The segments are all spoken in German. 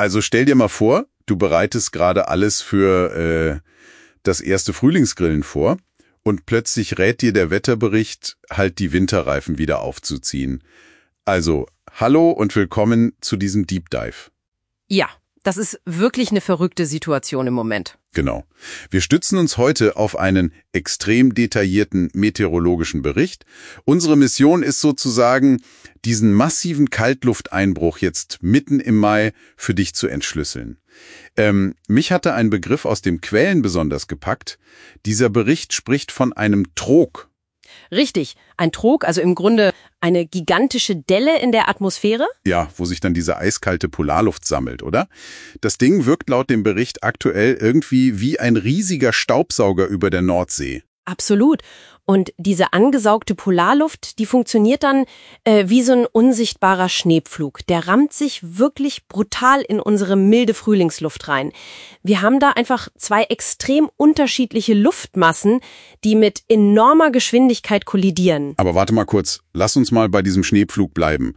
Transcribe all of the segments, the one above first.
Also stell dir mal vor, du bereitest gerade alles für das erste Frühlingsgrillen vor und plötzlich rät dir der Wetterbericht, halt die Winterreifen wieder aufzuziehen. Also, hallo und willkommen zu diesem Deep Dive. Ja, das ist wirklich eine verrückte Situation im Moment. Genau. Wir stützen uns heute auf einen extrem detaillierten meteorologischen Bericht. Unsere Mission ist sozusagen, diesen massiven Kaltlufteinbruch jetzt mitten im Mai für dich zu entschlüsseln. Mich hatte ein Begriff aus dem Quellen besonders gepackt. Dieser Bericht spricht von einem Trog. Richtig, ein Trog, also im Grunde eine gigantische Delle in der Atmosphäre? Ja, wo sich dann diese eiskalte Polarluft sammelt, oder? Das Ding wirkt laut dem Bericht aktuell irgendwie wie ein riesiger Staubsauger über der Nordsee. Absolut. Und diese angesaugte Polarluft, die funktioniert dann wie so ein unsichtbarer Schneepflug. Der rammt sich wirklich brutal in unsere milde Frühlingsluft rein. Wir haben da einfach zwei extrem unterschiedliche Luftmassen, die mit enormer Geschwindigkeit kollidieren. Aber warte mal kurz, lass uns mal bei diesem Schneepflug bleiben.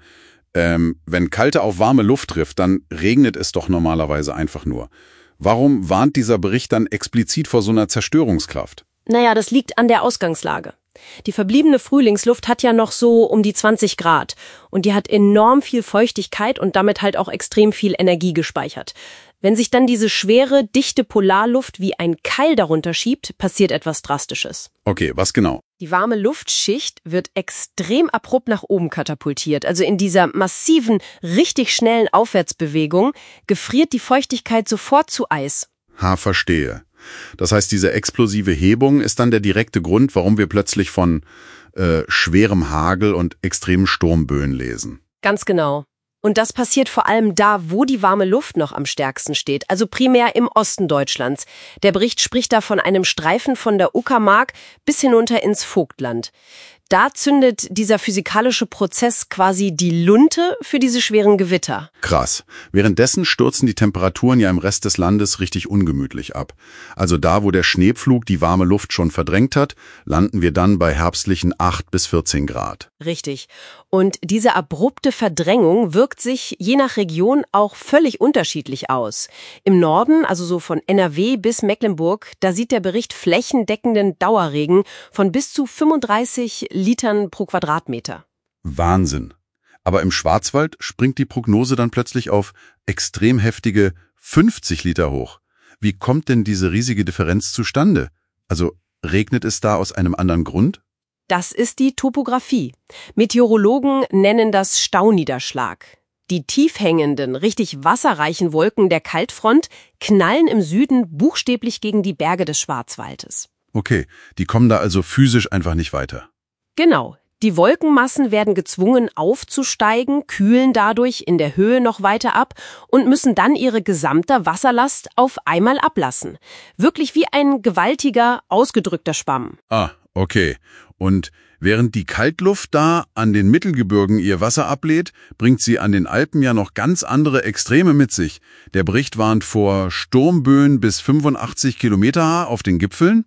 Wenn kalte auf warme Luft trifft, dann regnet es doch normalerweise einfach nur. Warum warnt dieser Bericht dann explizit vor so einer Zerstörungskraft? Naja, das liegt an der Ausgangslage. Die verbliebene Frühlingsluft hat ja noch so um die 20 Grad und die hat enorm viel Feuchtigkeit und damit halt auch extrem viel Energie gespeichert. Wenn sich dann diese schwere, dichte Polarluft wie ein Keil darunter schiebt, passiert etwas Drastisches. Okay, was genau? Die warme Luftschicht wird extrem abrupt nach oben katapultiert. Also in dieser massiven, richtig schnellen Aufwärtsbewegung gefriert die Feuchtigkeit sofort zu Eis. Verstehe. Das heißt, diese explosive Hebung ist dann der direkte Grund, warum wir plötzlich von schwerem Hagel und extremen Sturmböen lesen. Ganz genau. Und das passiert vor allem da, wo die warme Luft noch am stärksten steht, also primär im Osten Deutschlands. Der Bericht spricht da von einem Streifen von der Uckermark bis hinunter ins Vogtland. Da zündet dieser physikalische Prozess quasi die Lunte für diese schweren Gewitter. Krass. Währenddessen stürzen die Temperaturen ja im Rest des Landes richtig ungemütlich ab. Also da, wo der Schneepflug die warme Luft schon verdrängt hat, landen wir dann bei herbstlichen 8 bis 14 Grad. Richtig. Und diese abrupte Verdrängung wirkt sich je nach Region auch völlig unterschiedlich aus. Im Norden, also so von NRW bis Mecklenburg, da sieht der Bericht flächendeckenden Dauerregen von bis zu 35 Litern pro Quadratmeter. Wahnsinn. Aber im Schwarzwald springt die Prognose dann plötzlich auf extrem heftige 50 Liter hoch. Wie kommt denn diese riesige Differenz zustande? Also regnet es da aus einem anderen Grund? Das ist die Topographie. Meteorologen nennen das Stauniederschlag. Die tief hängenden, richtig wasserreichen Wolken der Kaltfront knallen im Süden buchstäblich gegen die Berge des Schwarzwaldes. Okay, die kommen da also physisch einfach nicht weiter. Genau. Die Wolkenmassen werden gezwungen aufzusteigen, kühlen dadurch in der Höhe noch weiter ab und müssen dann ihre gesamte Wasserlast auf einmal ablassen. Wirklich wie ein gewaltiger, ausgedrückter Schwamm. Okay. Und während die Kaltluft da an den Mittelgebirgen ihr Wasser ablädt, bringt sie an den Alpen ja noch ganz andere Extreme mit sich. Der Bericht warnt vor Sturmböen bis 85 Kilometer auf den Gipfeln.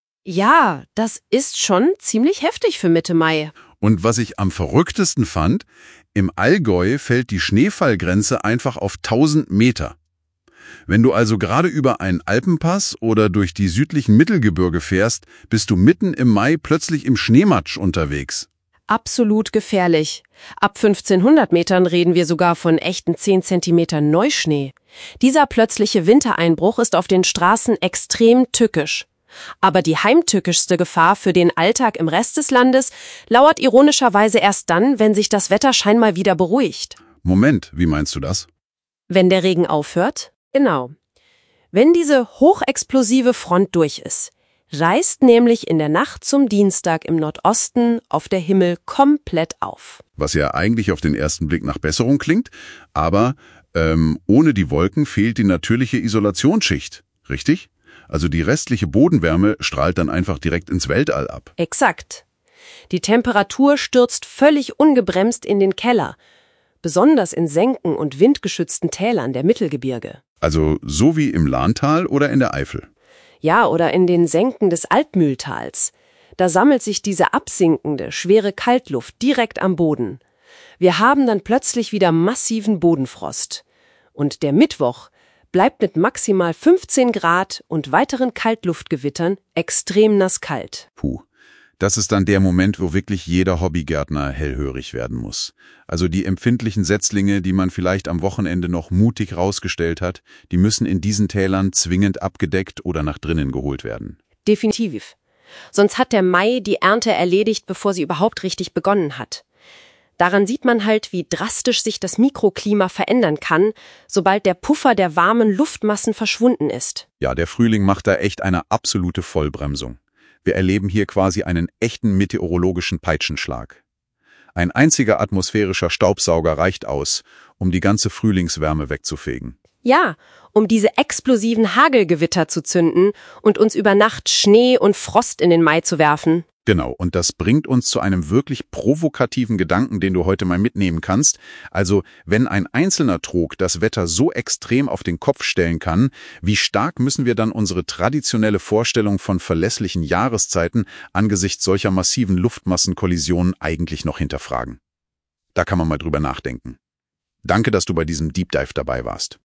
Ja, das ist schon ziemlich heftig für Mitte Mai. Und was ich am verrücktesten fand, im Allgäu fällt die Schneefallgrenze einfach auf 1000 Meter. Wenn du also gerade über einen Alpenpass oder durch die südlichen Mittelgebirge fährst, bist du mitten im Mai plötzlich im Schneematsch unterwegs. Absolut gefährlich. Ab 1500 Metern reden wir sogar von echten 10 Zentimeter Neuschnee. Dieser plötzliche Wintereinbruch ist auf den Straßen extrem tückisch. Aber die heimtückischste Gefahr für den Alltag im Rest des Landes lauert ironischerweise erst dann, wenn sich das Wetter scheinbar wieder beruhigt. Moment, wie meinst du das? Wenn der Regen aufhört? Genau. Wenn diese hochexplosive Front durch ist, reißt nämlich in der Nacht zum Dienstag im Nordosten auf der Himmel komplett auf. Was ja eigentlich auf den ersten Blick nach Besserung klingt, aber ohne die Wolken fehlt die natürliche Isolationsschicht, richtig? Also die restliche Bodenwärme strahlt dann einfach direkt ins Weltall ab. Exakt. Die Temperatur stürzt völlig ungebremst in den Keller, besonders in Senken und windgeschützten Tälern der Mittelgebirge. Also so wie im Lahntal oder in der Eifel? Ja, oder in den Senken des Altmühltals. Da sammelt sich diese absinkende, schwere Kaltluft direkt am Boden. Wir haben dann plötzlich wieder massiven Bodenfrost. Und der Mittwoch bleibt mit maximal 15 Grad und weiteren Kaltluftgewittern extrem nasskalt. Puh. Das ist dann der Moment, wo wirklich jeder Hobbygärtner hellhörig werden muss. Also die empfindlichen Setzlinge, die man vielleicht am Wochenende noch mutig rausgestellt hat, die müssen in diesen Tälern zwingend abgedeckt oder nach drinnen geholt werden. Definitiv. Sonst hat der Mai die Ernte erledigt, bevor sie überhaupt richtig begonnen hat. Daran sieht man halt, wie drastisch sich das Mikroklima verändern kann, sobald der Puffer der warmen Luftmassen verschwunden ist. Ja, der Frühling macht da echt eine absolute Vollbremsung. Wir erleben hier quasi einen echten meteorologischen Peitschenschlag. Ein einziger atmosphärischer Staubsauger reicht aus, um die ganze Frühlingswärme wegzufegen. Ja, um diese explosiven Hagelgewitter zu zünden und uns über Nacht Schnee und Frost in den Mai zu werfen. Genau, und das bringt uns zu einem wirklich provokativen Gedanken, den du heute mal mitnehmen kannst. Also, wenn ein einzelner Trog das Wetter so extrem auf den Kopf stellen kann, wie stark müssen wir dann unsere traditionelle Vorstellung von verlässlichen Jahreszeiten angesichts solcher massiven Luftmassenkollisionen eigentlich noch hinterfragen? Da kann man mal drüber nachdenken. Danke, dass du bei diesem Deep Dive dabei warst.